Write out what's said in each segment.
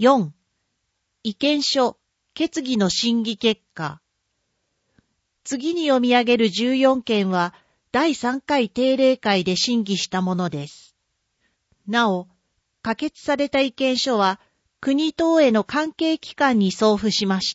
4. 意見書、決議の審議結果。次に読み上げる14件は、第3回定例会で審議したものです。なお、可決された意見書は、国等への関係機関に送付しました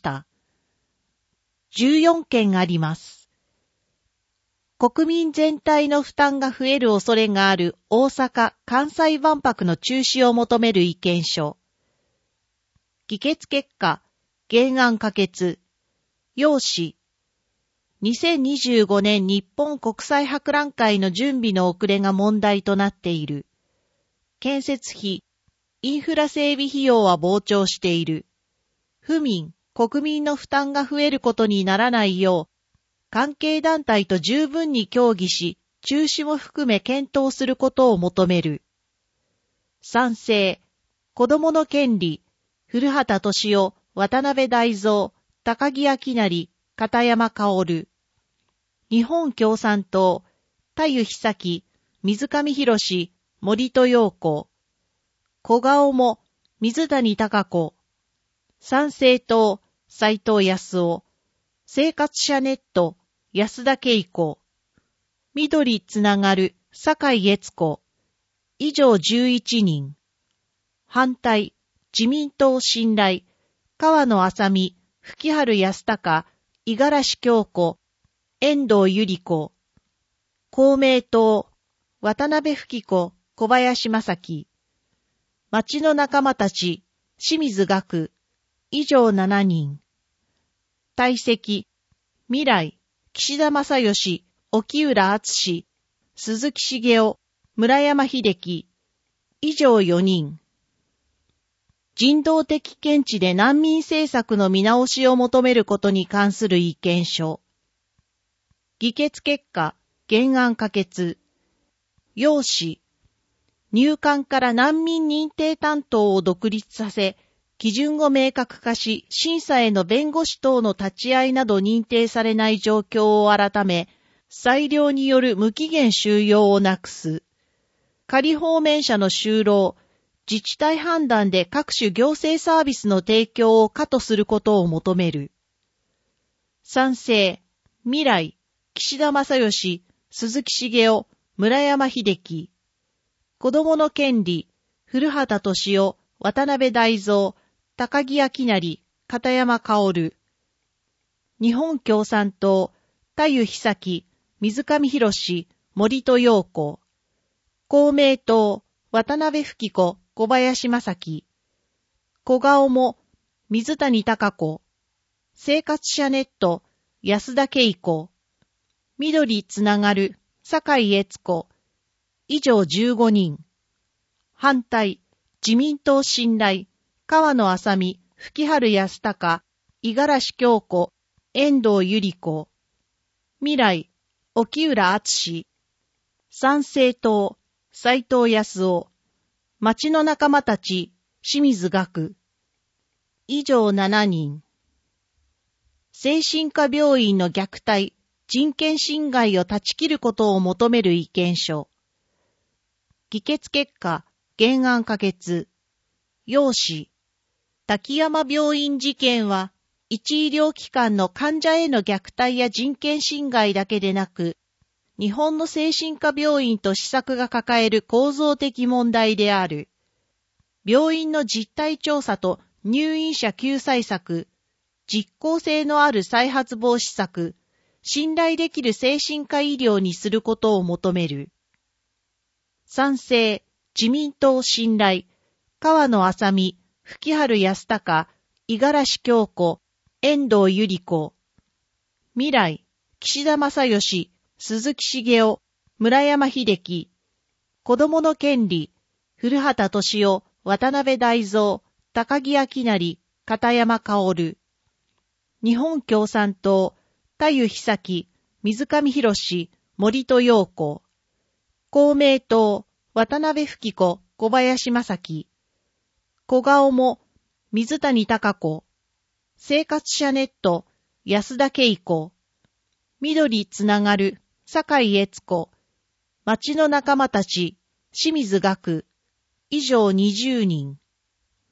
。14件あります。国民全体の負担が増える恐れがある大阪・関西万博の中止を求める意見書。議決結果、原案可決。要旨。2025年日本国際博覧会の準備の遅れが問題となっている。建設費、インフラ整備費用は膨張している。府民、国民の負担が増えることにならないよう、関係団体と十分に協議し、中止も含め検討することを求める。賛成、子どもの権利、古畑敏夫、渡辺大蔵、高木明成、片山薫。日本共産党、田湯久樹、水上博史、森戸陽子。小顔も、水谷貴子。参政党、斉藤康夫。生活者ネット、安田恵子。緑つながる、坂井悦子。以上11人。反対、自民党信頼、川野麻美、吹春康隆、五十嵐京子、遠藤百合子。公明党、渡辺吹子、小林正樹。町の仲間たち、清水岳。以上7人。退席、未来、岸田正義、沖浦敦、鈴木茂雄、村山秀樹。以上4人。人道的見地で難民政策の見直しを求めることに関する意見書。議決結果、原案可決。要旨。入管から難民認定担当を独立させ、基準を明確化し、審査への弁護士等の立ち会いなど認定されない状況を改め、裁量による無期限収容をなくす。仮放免者の就労、自治体判断で各種行政サービスの提供を可とすることを求める。賛成、未来、岸田正義、鈴木茂雄、村山秀樹。子どもの権利、古畑敏夫、渡辺大蔵、高木明成、片山薫。日本共産党、田湯久樹、水上博史、森戸陽子。公明党、渡辺吹子、小林正樹。小顔も、水谷貴子。生活者ネット、安田恵子。緑つながる、坂井悦子。以上15人。反対、自民党信頼、川野麻美、吹春康隆、五十嵐京子、遠藤百合子。未来、沖浦敦。参政党、斉藤康夫。町の仲間たち、清水岳。以上7人。精神科病院の虐待、人権侵害を断ち切ることを求める意見書。議決結果、原案可決。要旨。滝山病院事件は、一医療機関の患者への虐待や人権侵害だけでなく、日本の精神科病院と施策が抱える構造的問題である。病院の実態調査と入院者救済策、実効性のある再発防止策、信頼できる精神科医療にすることを求める。賛成、自民党信頼、川野麻美、吹春康隆、五十嵐京子、遠藤百合子。未来、岸田正義、鈴木茂雄、村山秀樹。子どもの権利、古畑敏夫、渡辺大蔵、高木明成、片山薫。日本共産党、田湯久樹、水上博史、森戸陽子。公明党、渡辺吹子、小林正樹。小顔も、水谷貴子。生活者ネット、安田恵子。緑つながる、坂井悦子。町の仲間たち、清水岳。以上20人。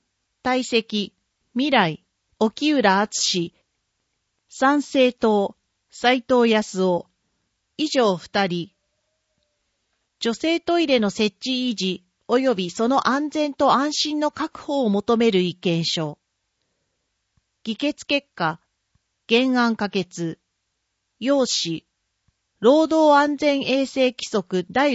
退席、未来、沖浦敦、参政党、斉藤康夫、以上2人。女性トイレの設置維持及びその安全と安心の確保を求める意見書。議決結果、原案可決。要旨、労働安全衛生規則第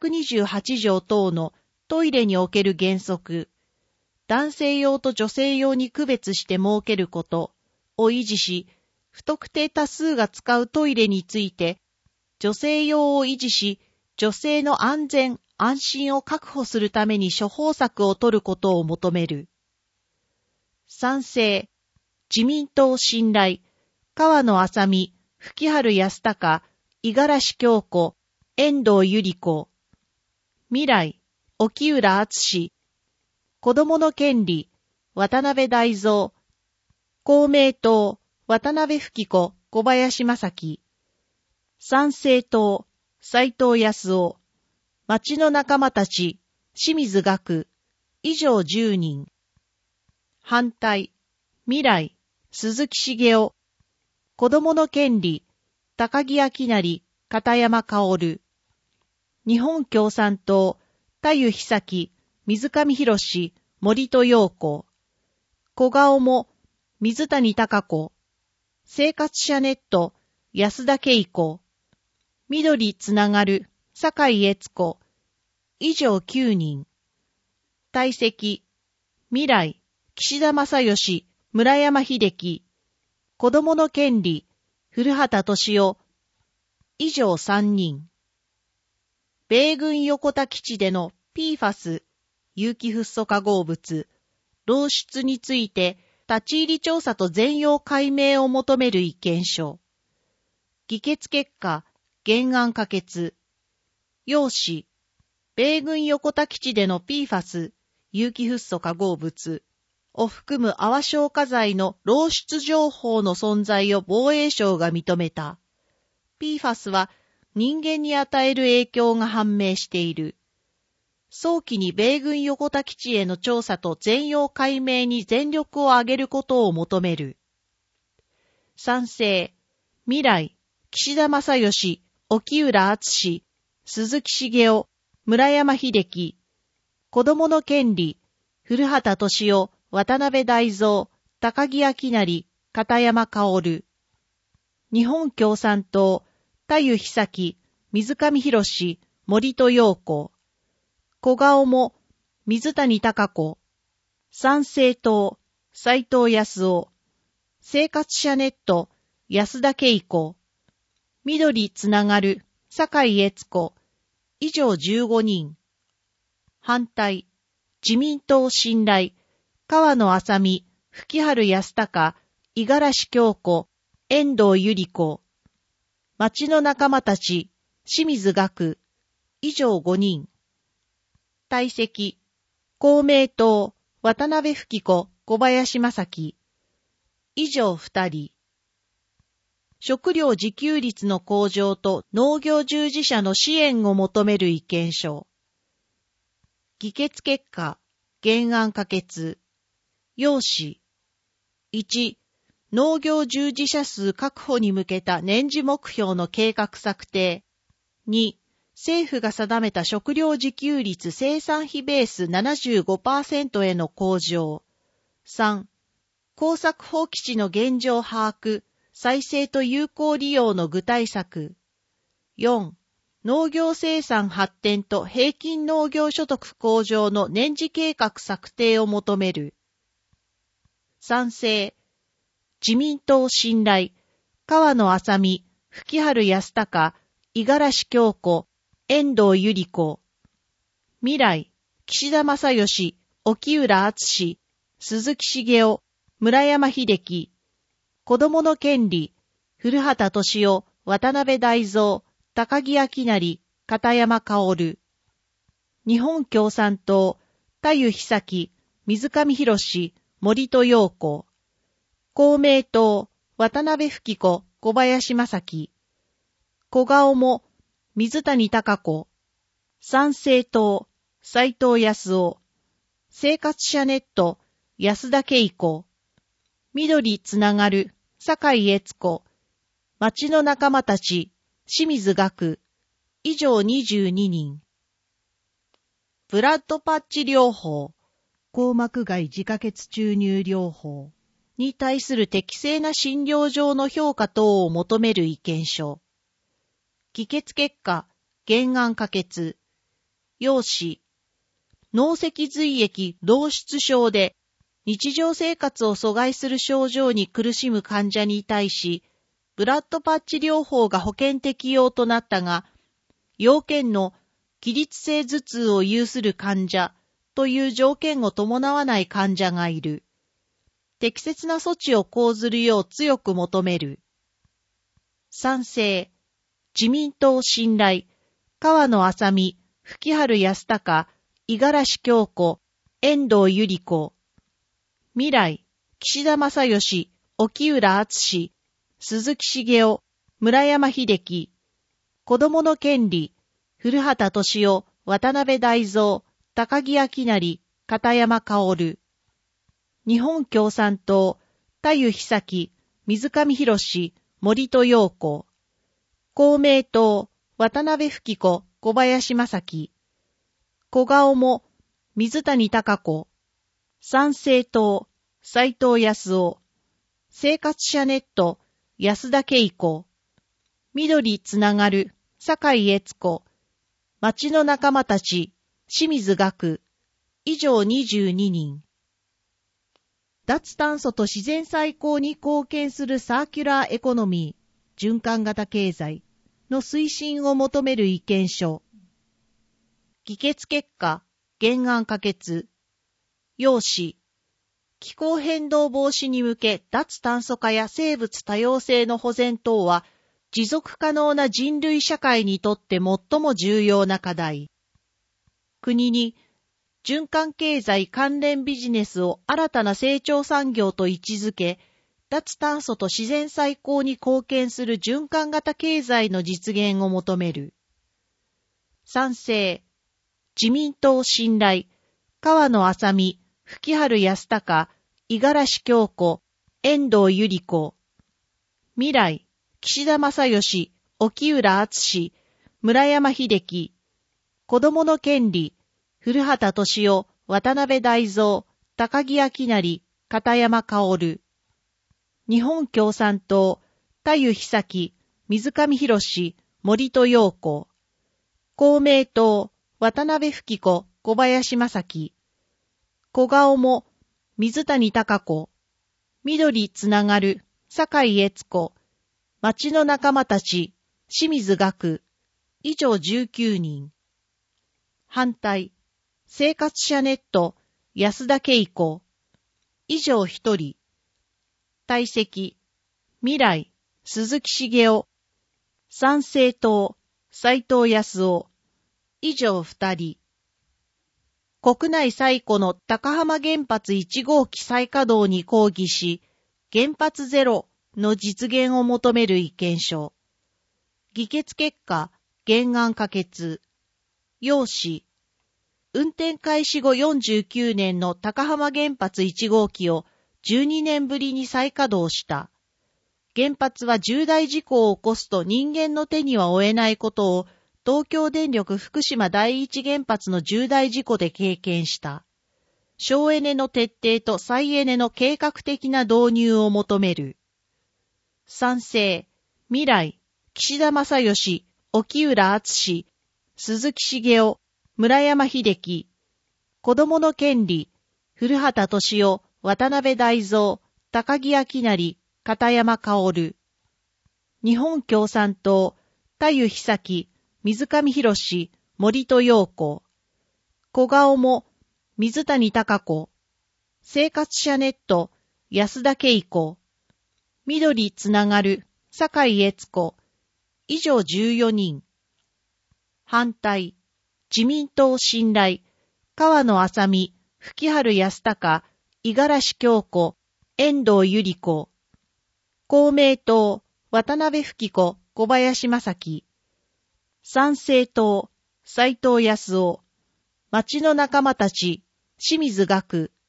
628条等のトイレにおける原則、男性用と女性用に区別して設けることを維持し、不特定多数が使うトイレについて、女性用を維持し、女性の安全・安心を確保するために処方策を取ることを求める。賛成、自民党信頼、川野麻美、吹春康隆、五十嵐京子、遠藤百合子。未来、沖浦敦、子どもの権利、渡辺大蔵。公明党、渡辺富貴子、小林正樹。参政党、斉藤康夫。町の仲間たち、清水岳。以上10人。反対、未来、鈴木茂夫。子どもの権利、高木明成、片山薫。日本共産党、田湯久樹、水上博、森戸陽子。小顔も、水谷貴子。生活者ネット、安田恵子。緑つながる、酒井悦子。以上9人。退席、未来、岸田正義、村山秀樹。子どもの権利、古畑敏夫。以上3人。米軍横田基地での PFAS、有機フッ素化合物、漏出について立ち入り調査と全容解明を求める意見書。議決結果、原案可決。要旨、米軍横田基地での PFAS、有機フッ素化合物を含む泡消火剤の漏出情報の存在を防衛省が認めた。PFAS は人間に与える影響が判明している。早期に米軍横田基地への調査と全容解明に全力を挙げることを求める。賛成、未来、岸田正義、沖浦敦、鈴木茂夫、村山秀樹。子どもの権利、古畑敏夫、渡辺大蔵、高木明成、片山薫。日本共産党、田湯久樹、水上博、森戸陽子。小顔も、水谷貴子。参政党、斉藤康夫。生活者ネット、安田恵子。緑つながる、酒井悦子。以上15人。反対、自民党信頼、川野麻美、吹春康隆、五十嵐京子、遠藤百合子。町の仲間たち、清水岳。以上5人。退席、公明党、渡辺富貴子、小林正樹。以上2人。食料自給率の向上と農業従事者の支援を求める意見書。議決結果、原案可決。要旨。1、農業従事者数確保に向けた年次目標の計画策定。2、政府が定めた食料自給率生産比ベース 75% への向上。3、耕作放棄地の現状把握、再生と有効利用の具体策。4、農業生産発展と平均農業所得向上の年次計画策定を求める。賛成、自民党信頼、川野麻美、吹春康隆、五十嵐京子、遠藤百合子。未来、岸田正義、沖浦敦、鈴木茂夫、村山秀樹。子どもの権利、古畑敏夫、渡辺大蔵、高木明成、片山薫。日本共産党、田湯久樹、水上博、森戸陽子。公明党、渡辺富貴子、小林正樹。小顔も、水谷貴子。参政党、斉藤康夫。生活者ネット、 安田恵子、緑つながる、坂井悦子、町の仲間たち、清水学、以上22人。ブラッドパッチ療法、硬膜外自家血注入療法に対する適正な診療上の評価等を求める意見書。議決結果、原案可決。要旨。脳脊髄液漏出症で日常生活を阻害する症状に苦しむ患者に対し、ブラッドパッチ療法が保険適用となったが、要件の起立性頭痛を有する患者という条件を伴わない患者がいる。適切な措置を講ずるよう強く求める。賛成。自民党信頼。川野麻美、吹春康隆、五十嵐京子、遠藤百合子。未来、岸田正義、沖浦敦、鈴木茂雄、村山秀樹。子どもの権利、古畑敏夫、渡辺大蔵、高木明成、片山薫。日本共産党、田湯久樹、水上博、森戸陽子。公明党、渡辺富貴子、小林正樹。小顔も、水谷貴子。参政党、斉藤康夫。生活者ネット、安田恵子。緑つながる、坂井悦子。町の仲間たち、清水学。以上22人。脱炭素と自然再興に貢献するサーキュラーエコノミー、循環型経済の推進を求める意見書。議決結果、原案可決。要旨。気候変動防止に向け脱炭素化や生物多様性の保全等は持続可能な人類社会にとって最も重要な課題。国に循環経済関連ビジネスを新たな成長産業と位置づけ、脱炭素と自然再興に貢献する循環型経済の実現を求める。賛成。自民党信頼。川野麻美、吹春康隆、五十嵐京子、遠藤百合子。未来、岸田正義、沖浦敦、村山秀樹。子どもの権利、古畑敏夫、渡辺大蔵、高木明成、片山薫。日本共産党、田湯久樹、水上博、森戸陽子。公明党、渡辺富貴子、小林正樹。小顔も、水谷貴子。緑つながる、坂井悦子。町の仲間たち、清水学。以上19人。反対。生活者ネット、安田恵子。以上1人。退席。未来、鈴木茂雄。参政党、斉藤康夫。以上2人。国内最古の高浜原発1号機再稼働に抗議し、原発ゼロの実現を求める意見書。議決結果、原案可決。要旨。運転開始後49年の高浜原発1号機を12年ぶりに再稼働した。原発は重大事故を起こすと人間の手には負えないことを東京電力福島第一原発の重大事故で経験した。省エネの徹底と再エネの計画的な導入を求める。賛成。未来、岸田正義、沖浦敦、鈴木茂雄、村山秀樹。子どもの権利、古畑敏夫、渡辺大蔵、高木明成、片山薫。日本共産党、田湯久樹、水上博、森戸陽子。小顔も、水谷貴子。生活者ネット、安田恵子。緑つながる、坂井悦子。以上14人。反対。自民党信頼。川野麻美、吹春康隆、五十嵐京子、遠藤百合子。公明党、渡辺富貴子、小林正樹。参政党、斉藤康夫。町の仲間たち、清水学。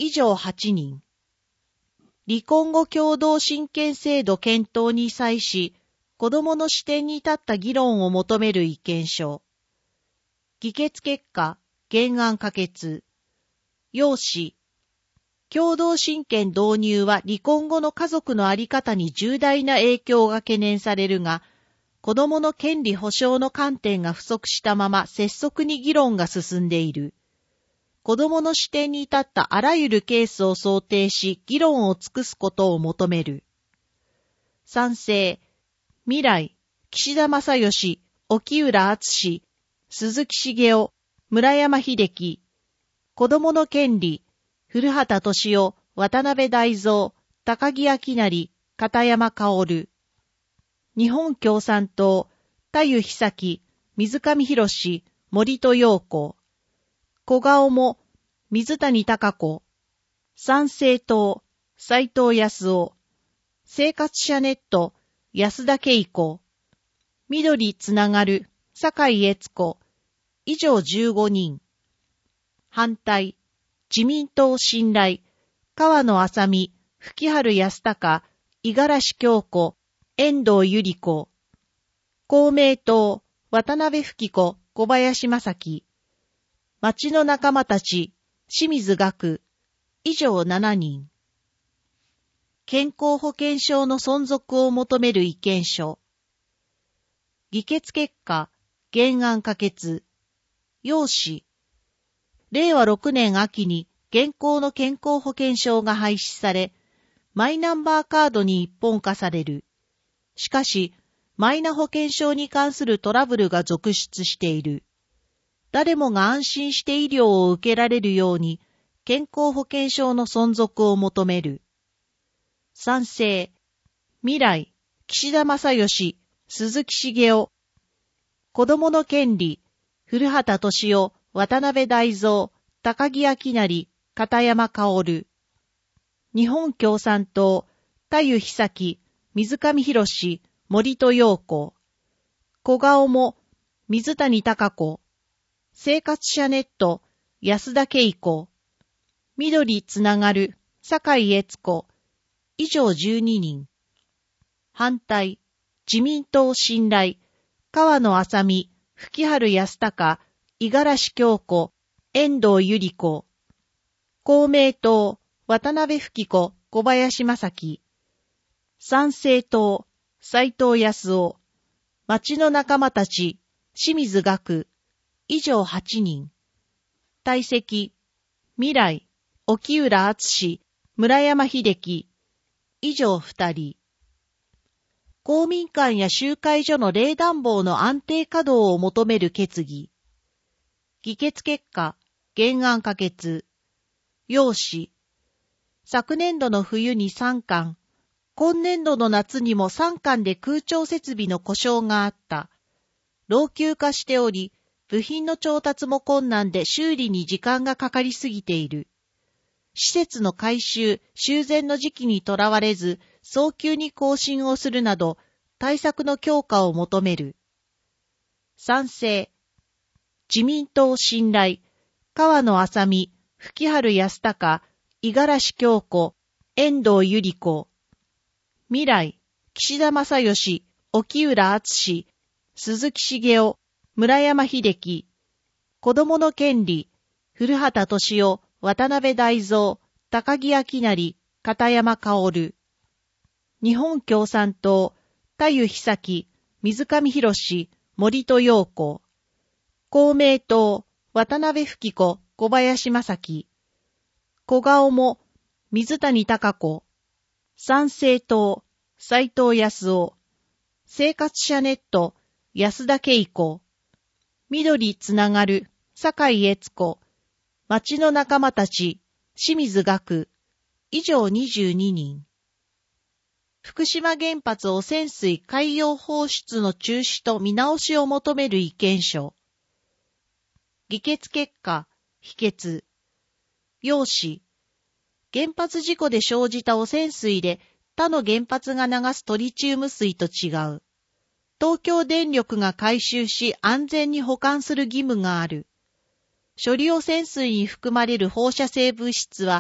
以上8人。離婚後共同親権制度検討に際し、子供の視点に立った議論を求める意見書。議決結果、原案可決。要旨。共同親権導入は離婚後の家族の在り方に重大な影響が懸念されるが、子供の権利保障の観点が不足したまま拙速に議論が進んでいる。子供の視点に立ったあらゆるケースを想定し、議論を尽くすことを求める。賛成。未来、岸田正義、沖浦敦、鈴木茂雄、村山秀樹。子供の権利、古畑敏夫、渡辺大蔵、高木明成、片山薫。日本共産党、田湯久樹、水上博、森戸陽子。小顔も、水谷貴子。参政党、斉藤康夫。生活者ネット、安田恵子。緑つながる、坂井悦子。以上15人。反対、自民党信頼、川野麻美、吹春康隆、五十嵐京子、遠藤百合子。公明党、渡辺富貴子、小林正樹。町の仲間たち、清水岳。以上7人。健康保険証の存続を求める意見書。議決結果、原案可決。要旨。令和6年秋に現行の健康保険証が廃止され、マイナンバーカードに一本化される。しかし、マイナ保険証に関するトラブルが続出している。誰もが安心して医療を受けられるように、健康保険証の存続を求める。賛成。未来、岸田正義、鈴木茂雄。子供の権利、古畑敏夫、渡辺大蔵、高木明成、片山薫。日本共産党、田湯久樹、水上博、森戸陽子。小顔も、水谷貴子。生活者ネット、安田恵子。緑つながる、坂井悦子。以上12人。反対、自民党信頼、川野麻美、吹春康隆、五十嵐京子、遠藤百合子。公明党、渡辺富貴子、小林正樹。参政党、斉藤康夫。町の仲間たち、清水岳。以上8人。退席、未来、沖浦敦、村山秀樹。以上2人。公民館や集会所の冷暖房の安定稼働を求める決議。議決結果、原案可決。要旨。昨年度の冬に3館、今年度の夏にも3館で空調設備の故障があった。老朽化しており、部品の調達も困難で修理に時間がかかりすぎている。施設の改修、修繕の時期にとらわれず、早急に更新をするなど、対策の強化を求める。賛成。自民党信頼、川野麻美、吹春康隆、五十嵐京子、遠藤百合子。未来、岸田正義、沖浦敦、鈴木茂雄、村山秀樹。子供の権利、古畑敏夫、渡辺大蔵、高木明成、片山薫。日本共産党、田湯久樹、水上博、森戸陽子。公明党、渡辺富貴子、小林正樹。小顔も、水谷貴子。参政党、斉藤康夫。生活者ネット、安田恵子。緑つながる、坂井悦子。町の仲間たち、清水岳。以上22人。福島原発汚染水海洋放出の中止と見直しを求める意見書。議決結果、否決。要旨。原発事故で生じた汚染水で他の原発が流すトリチウム水と違う。東京電力が回収し安全に保管する義務がある。処理汚染水に含まれる放射性物質は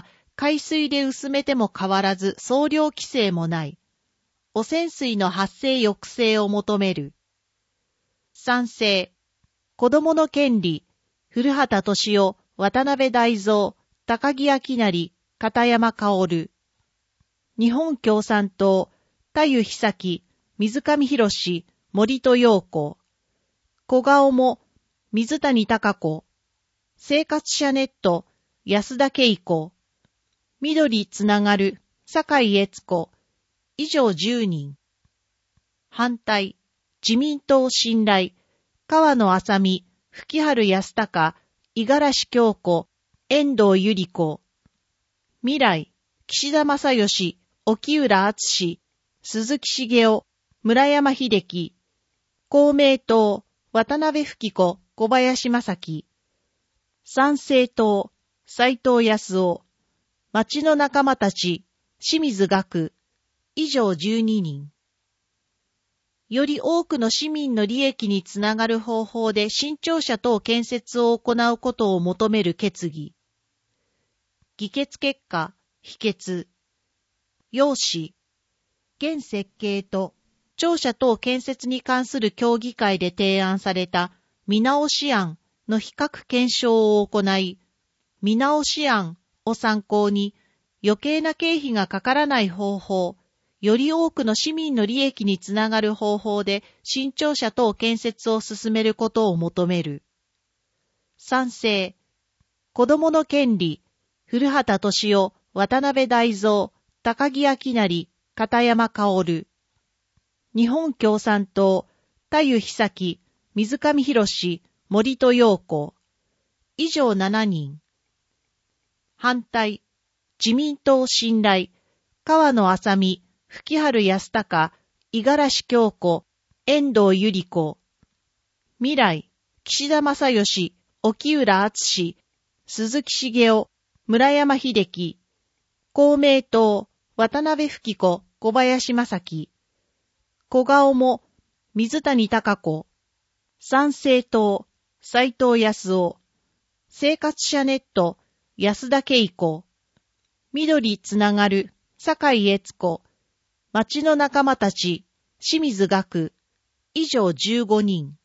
海水で薄めても変わらず総量規制もない。汚染水の発生抑制を求める。賛成。子供の権利、古畑敏夫、渡辺大蔵、高木明成、片山薫。日本共産党、田湯久樹、水上博史、森戸陽子。小顔も、水谷貴子。生活者ネット、安田恵子。緑つながる、酒井悦子。以上10人。反対、自民党信頼、川野麻美、吹春康隆、五十嵐京子、遠藤百合子。未来、岸田正義、沖浦敦、鈴木茂雄、村山秀樹。公明党、渡辺富貴子、小林正樹。参政党、斉藤康夫。町の仲間たち、清水岳。以上12人。より多くの市民の利益につながる方法で新庁舎等建設を行うことを求める決議。議決結果、否決。要旨。現設計と庁舎等建設に関する協議会で提案された見直し案の比較検証を行い、見直し案を参考に余計な経費がかからない方法、より多くの市民の利益につながる方法で新庁舎等建設を進めることを求める。賛成。子供の権利、古畑敏夫、渡辺大蔵、高木明成、片山薫。日本共産党、田湯久樹、水上博史、森戸陽子。以上7人。反対、自民党信頼、川野麻美、吹春康隆、五十嵐京子、遠藤百合子。未来、岸田正義、沖浦敦、鈴木茂雄、村山秀樹。公明党、渡辺富貴子、小林正樹。小顔も、水谷貴子。参政党、斉藤康夫。生活者ネット、安田恵子。緑つながる、酒井悦子。町の仲間たち、清水岳。以上15人。